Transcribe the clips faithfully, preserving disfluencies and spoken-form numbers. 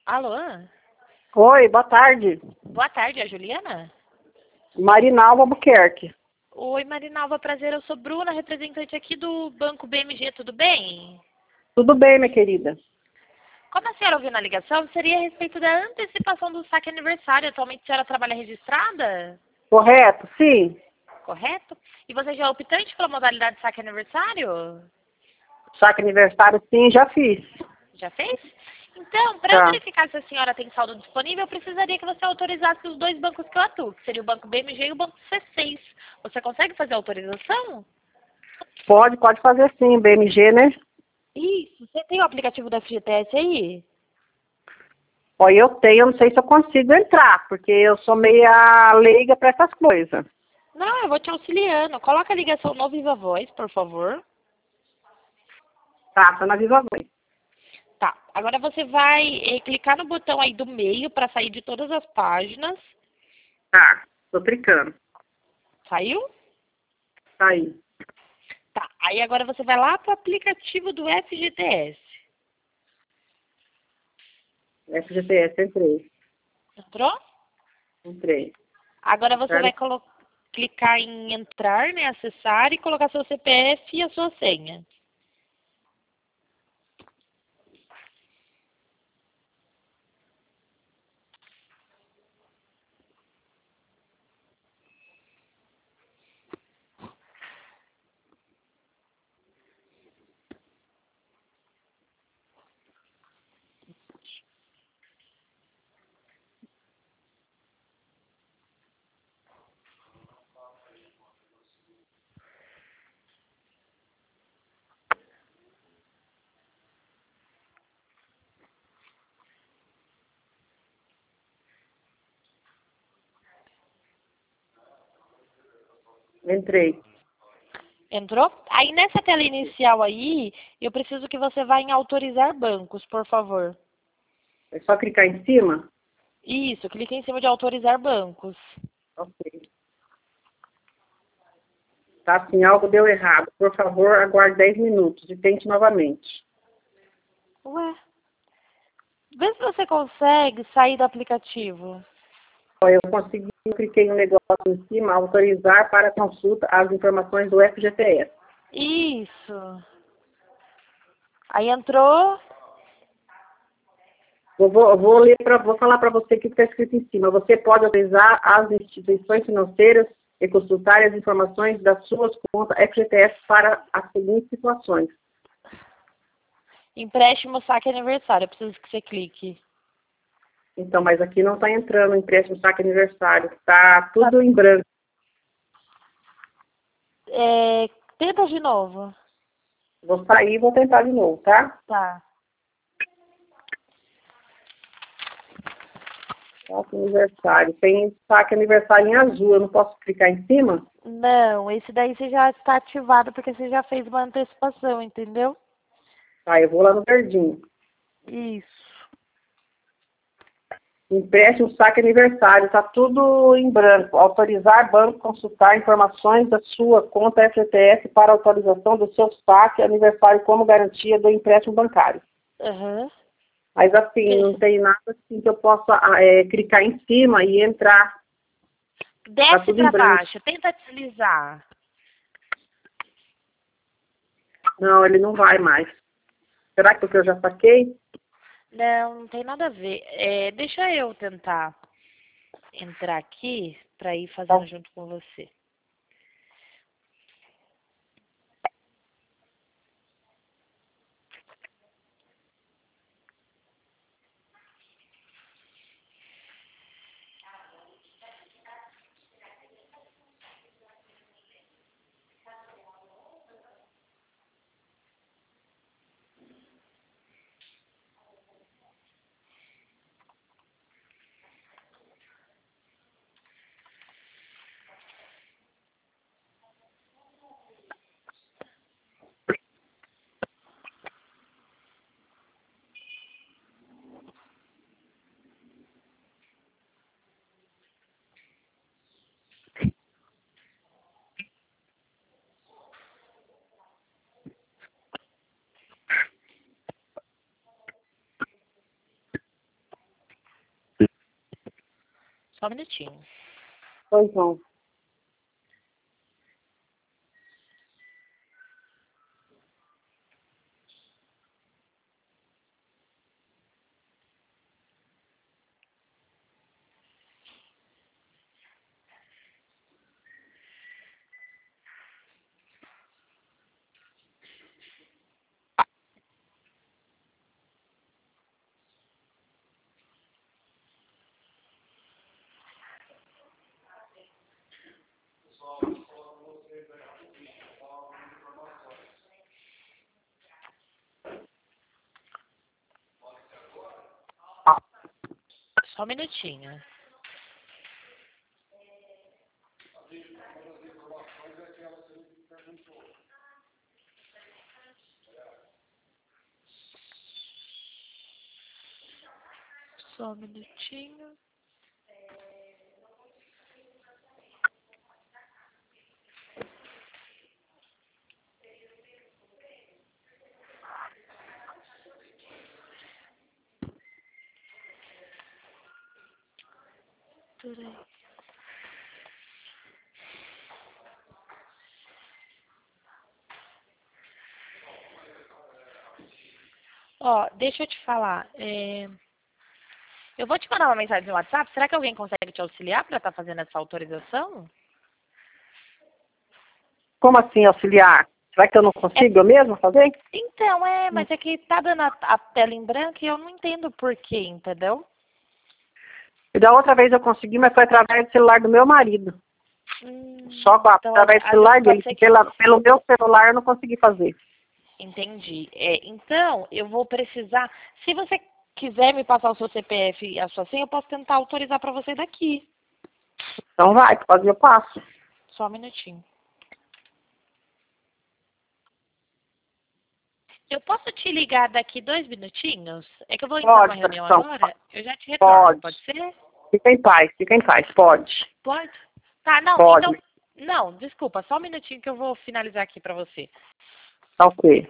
Alô? Oi, boa tarde. Boa tarde, é a Juliana? Marinalva Albuquerque. Oi, Marinalva, prazer. Eu sou Bruna, representante aqui do Banco B M G, tudo bem? Tudo bem, minha querida? Como a senhora ouviu na ligação, seria a respeito da antecipação do saque aniversário. Atualmente a senhora trabalha registrada? Correto? Sim. Correto? E você já é optante pela modalidade de saque aniversário? Saque aniversário, sim, já fiz. Já fez? Então, para eu Tá. verificar se a senhora tem saldo disponível, eu precisaria que você autorizasse os dois bancos que eu atuo, que seria o Banco B M G e o Banco C seis. Você consegue fazer a autorização? Pode, pode fazer sim, B M G, né? Isso. Você tem o aplicativo da F G T S aí? Ó, eu tenho, eu não sei se eu consigo entrar, porque eu sou meia leiga para essas coisas. Não, eu vou te auxiliando. Coloca a ligação no Viva Voz, por favor. Tá, tá na Viva Voz. Tá. Agora você vai eh, clicar no botão aí do meio para sair de todas as páginas. Tá, tô clicando. Saiu? Tá aí. Tá. Aí agora você vai lá pro aplicativo do F G T S. F G T S, entrei. Entrou? Entrei. Agora você Quero- vai colo- clicar em entrar, né, acessar e colocar seu C P F e a sua senha. Entrei. Entrou? Aí nessa tela inicial aí, eu preciso que você vá em autorizar bancos, por favor. É só clicar em cima? Isso, clique em cima de autorizar bancos. Ok. Tá assim, algo deu errado. Por favor, aguarde dez minutos e tente novamente. Ué, vê se você consegue sair do aplicativo. Ó, eu consegui, eu cliquei no negócio em cima, autorizar para consulta as informações do F G T S. Isso. Aí entrou. Eu vou, eu vou ler pra, vou falar para você o que está escrito em cima. Você pode autorizar as instituições financeiras e consultar as informações das suas contas F G T S para as seguintes situações. Empréstimo saque aniversário. Eu preciso que você clique. Então, mas aqui não está entrando empréstimo saque aniversário. Está tudo em branco. É, tenta de novo. Vou sair e vou tentar de novo, tá? Tá. Saque aniversário. Tem saque aniversário em azul. Eu não posso clicar em cima? Não, esse daí você já está ativado porque você já fez uma antecipação, entendeu? Tá, eu vou lá no verdinho. Isso. Empréstimo, saque aniversário, está tudo em branco. Autorizar banco consultar informações da sua conta F G T S para autorização do seu saque aniversário como garantia do empréstimo bancário. Aham. Mas assim, não tem nada assim que eu possa é, clicar em cima e entrar. Está Desce tudo em para branco. baixo, tenta deslizar. Não, ele não vai mais. Será que porque eu já saquei? Não, não tem nada a ver. É, deixa eu tentar entrar aqui para ir Tá. fazendo junto com você. Só um minutinho. Pois não. Só um minutinho. Só um minutinho. Peraí. Ó, deixa eu te falar. É... Eu vou te mandar uma mensagem no WhatsApp. Será que alguém consegue te auxiliar para estar fazendo essa autorização? Como assim, auxiliar? Será que eu não consigo É... eu mesma fazer? Então, é, mas é que tá dando a, a tela em branco e eu não entendo por quê, entendeu? E da outra vez eu consegui, mas foi através do celular do meu marido. Hum, Só com a- então, através do às vezes celular pode dele. ser Que que... Pela, pelo meu celular eu não consegui fazer. Entendi. É, então, eu vou precisar... Se você quiser me passar o seu C P F e a sua senha, eu posso tentar autorizar para você daqui. Então vai, pode eu passo. Só um minutinho. Eu posso te ligar daqui dois minutinhos? É que eu vou entrar numa Pode, reunião Capitão. agora. Eu já te retorno, Pode. pode ser? Fica em paz, fica em paz. Pode. Pode? Tá, não, Pode. então... Não, desculpa, só um minutinho que eu vou finalizar aqui pra você. Tá ok.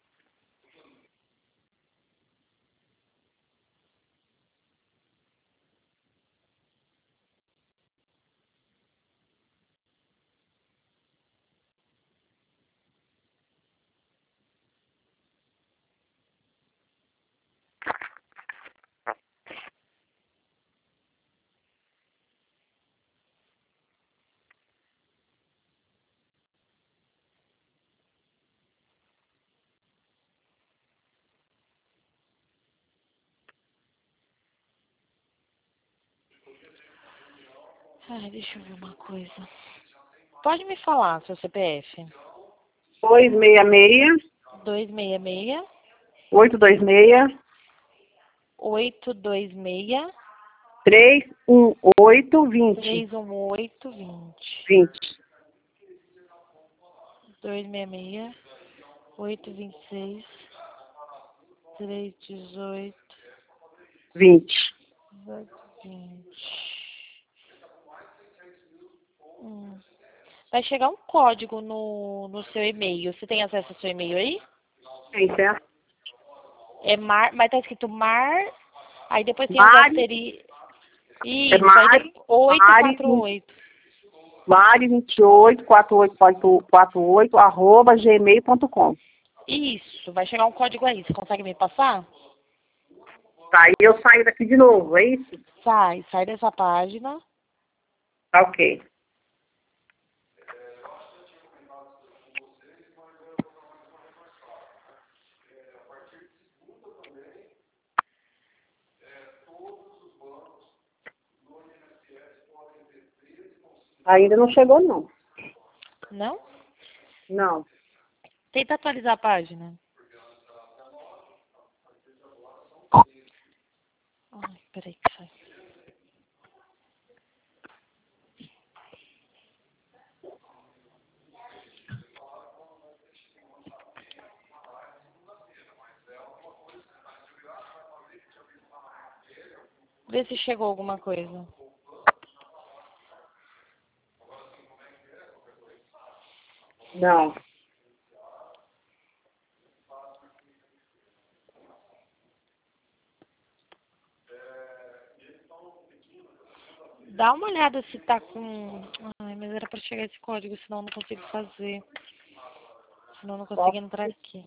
Ai, deixa eu ver uma coisa. Pode me falar, seu C P F? dois seis seis, dois seis seis, oito dois seis, oito dois seis, três um oito, vinte. três um oito, vinte. vinte. dois seis seis, oito dois seis, três um oito, vinte. vinte. Hum. Vai chegar um código no, no seu e-mail. Você tem acesso ao seu e-mail aí? Tem, certo? É mar, mas tá escrito mar, aí depois tem os Mari, asteriscos. é Isso, aí Mari, depois oito Mari, quatro oito. Mari vinte e oito, quarenta e oito quarenta e oito, arroba gmail ponto com. Isso, vai chegar um código aí. Você consegue me passar? Tá, e eu saio daqui de novo, é isso? Sai, sai dessa página. Tá ok. Ainda não chegou, não. Não? Não. Tenta atualizar a página. Ai, peraí que sai. Vê se chegou alguma coisa. Não. Dá uma olhada se tá com... Ai, mas era pra chegar esse código, senão eu não consigo fazer. Senão eu não consigo entrar aqui.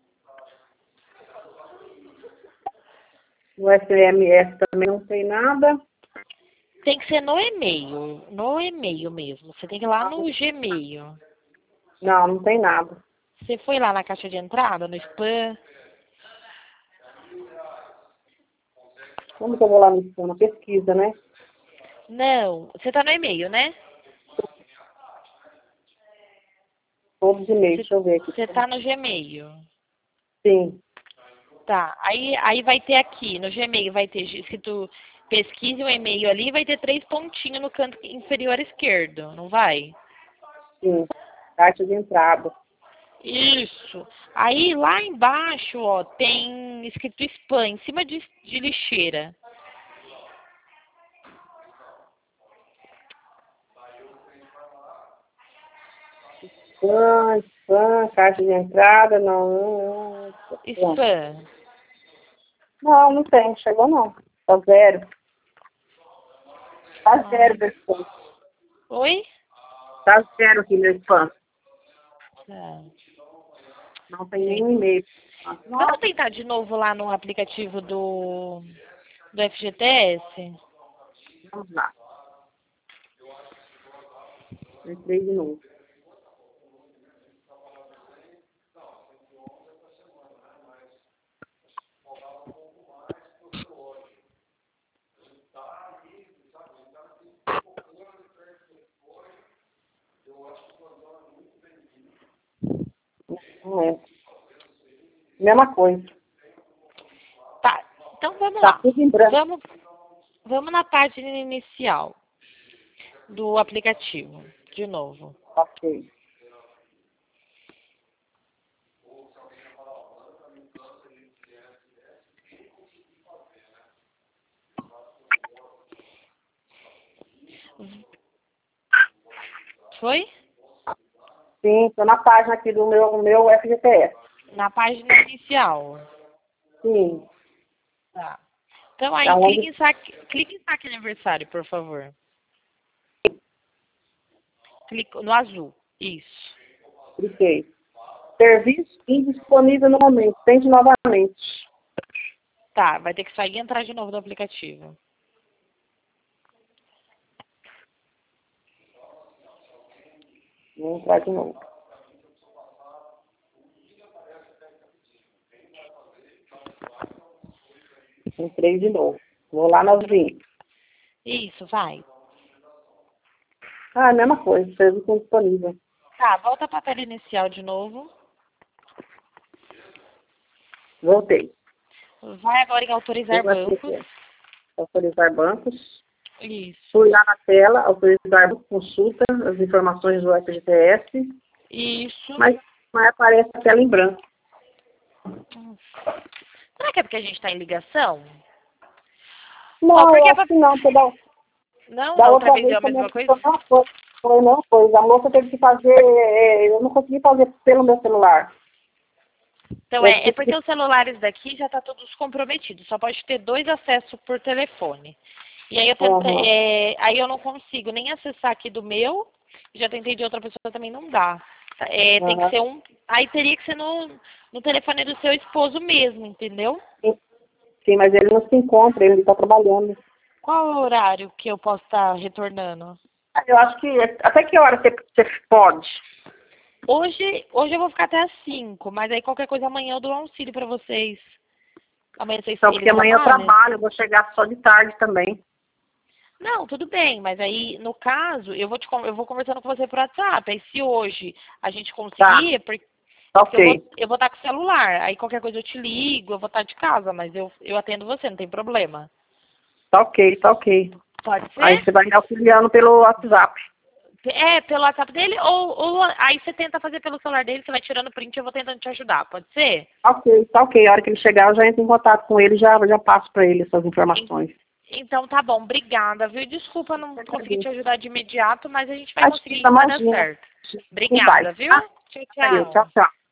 No S M S também não tem nada. Tem que ser no e-mail. No e-mail mesmo. Você tem que ir lá no Gmail. Não, não tem nada. Você foi lá na caixa de entrada, no spam? Como que eu vou lá no spam? Na pesquisa, né? Não. Você tá no e-mail, né? Todos os e-mails, deixa eu ver aqui. Você tá no Gmail. Sim. Tá. Aí, aí vai ter aqui, no Gmail, vai ter escrito pesquise um e-mail ali, vai ter três pontinhos no canto inferior esquerdo, não vai? Sim. Caixa de entrada. Isso. Aí lá embaixo, ó, tem escrito spam, em cima de, de lixeira. Spam, spam, caixa de entrada, não. Não, não. Spam. Não, não tem, chegou não. Tá zero. Tá Ah. zero meu spam. Oi? Tá zero aqui meu spam. Tá. Não tem nenhum e-mail. Vamos tentar de novo lá no aplicativo do, do F G T S? Vamos lá. Entrei de novo. Não é. Mesma coisa. Tá, então vamos Tá lá. tudo em branco. Vamos, vamos na página inicial do aplicativo, de novo. Ok. Foi? Sim, tô na página aqui do meu, meu F G T S. Na página inicial. Sim. Tá. Então aí, Tá onde? clique em, saque, clique em saque aniversário, por favor. Clique no azul. Isso. Cliquei. Serviço indisponível no momento. Tente novamente. Tá, vai ter que sair e entrar de novo do aplicativo. Vou entrar de novo. Entrei de novo. Vou lá nas vinhas. Isso, vai. Ah, a mesma coisa. Serviço indisponível. Tá, volta para a tela inicial de novo. Voltei. Vai agora em autorizar bancos. Autorizar bancos. Isso. Fui lá na tela, autorizar consulta, as informações do F G T S. Isso. Mas, mas aparece a tela em branco. Será que é porque a gente está em ligação? Não, Ó, porque eu é acho pra... que não. Porque da, Não, da da outra outra vez vez é a também mesma coisa? não foi. Foi não foi. A moça teve que fazer, é, eu não consegui fazer pelo meu celular. Então, Eu é, é tive porque que- os celulares daqui já tá todos comprometidos. Só pode ter dois acessos por telefone. E aí eu tentei, Uhum. é, aí eu não consigo nem acessar aqui do meu. Já tentei de outra pessoa, também não dá. É, tem que Uhum. ser um. Aí teria que ser no, no telefone do seu esposo mesmo, entendeu? Sim, sim, mas ele não se encontra, ele está trabalhando. Qual é o horário que eu posso estar retornando? Eu acho que, até que hora você, você pode? Hoje, hoje eu vou ficar até às cinco, mas aí qualquer coisa amanhã eu dou um auxílio pra vocês. Amanhã vocês Então, eles porque amanhã eu trabalham? trabalho, eu vou chegar só de tarde também. Não, tudo bem, mas aí, no caso, eu vou, te, con- eu vou conversando com você por WhatsApp. Aí se hoje a gente Tá, conseguir, é porque tá porque eu ok. vou, eu vou estar com o celular. Aí qualquer coisa eu te ligo, eu vou estar de casa, mas eu, eu atendo você, não tem problema. Tá ok, tá ok. Pode Aí ser? você vai me auxiliando pelo WhatsApp. É, pelo WhatsApp dele, ou, ou aí você tenta fazer pelo celular dele, você vai tirando print e eu vou tentando te ajudar, pode ser? Tá ok, tá ok. A hora que ele chegar, eu já entro em contato com ele e já, já passo para ele essas informações. Então tá bom, obrigada, viu? Desculpa não conseguir te ajudar de imediato, mas a gente vai Acho que conseguir, tá vai dar imagina. certo. Vai. Obrigada, viu? Tá? Tchau, Valeu, tchau. tchau, tchau.